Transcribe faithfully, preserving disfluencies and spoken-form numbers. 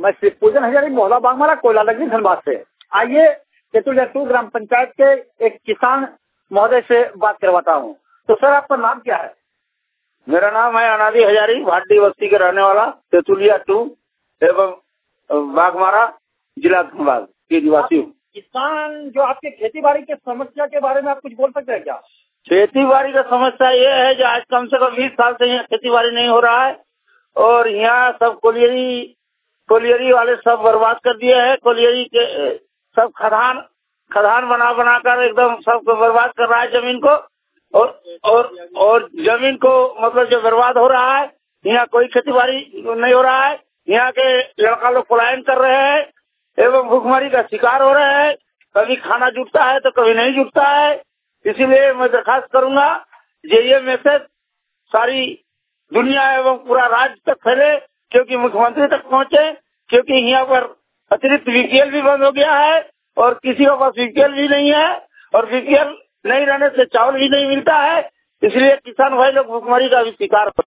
मैं श्री पूजन हजारी मोहल्ला बागमारा कोयला लगनी धनबाद से। आइए तेतुलिया टू ग्राम पंचायत के एक किसान महोदय से बात करवाता हूँ। तो सर आपका नाम क्या है? मेरा नाम है अनादि हजारी, भाटी बस्ती के रहने वाला, तेतुलिया टू एवं बागमारा जिला धनबाद के निवासी हूँ। किसान जो आपके खेती बाड़ी के समस्या के बारे में आप कुछ बोल सकते हैं क्या? खेती बाड़ी का समस्या ये है जो आज कम से कम बीस साल से यहाँ खेती बाड़ी नहीं हो रहा है और यहाँ सब कोलियरी कोलियरी वाले सब बर्बाद कर दिए हैं। कोलियरी के सब खदान खदान बना बना कर एकदम सब बर्बाद कर रहा है जमीन को और और और जमीन को मतलब जो बर्बाद हो रहा है। यहाँ कोई खेती बाड़ी नहीं हो रहा है। यहाँ के लड़का लोग पलायन कर रहे हैं एवं भूखमरी का शिकार हो रहे हैं। कभी खाना जुटता है तो कभी नहीं जुटता है। इसीलिए मैं दरखास्त करूंगा ये मैसेज सारी दुनिया एवं पूरा राज्य तक फैले, क्योंकि मुख्यमंत्री तक पहुंचे, क्योंकि यहाँ पर अतिरिक्त बीपीएल भी बंद हो गया है और किसी के पास बीपीएल भी नहीं है और बीपीएल नहीं रहने से चावल भी नहीं मिलता है। इसलिए किसान भाई लोग भूखमरी का भी शिकार